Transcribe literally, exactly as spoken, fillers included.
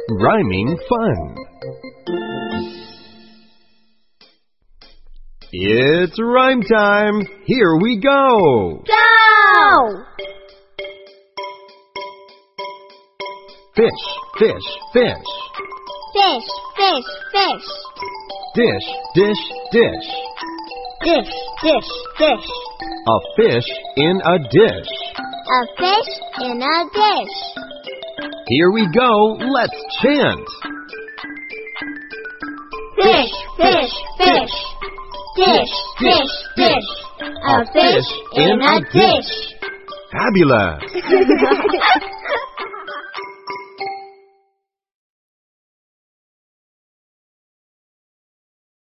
Rhyming fun. It's rhyme time. Here we go. Go! Fish, fish, fish. Fish, fish, fish. Dish, dish, dish. Dish, dish, dish. A fish in a dish. A fish in a dish. Here we go. Let's chant. Fish, fish, fish. Dish, dish, dish. A fish in a dish. Fabulous.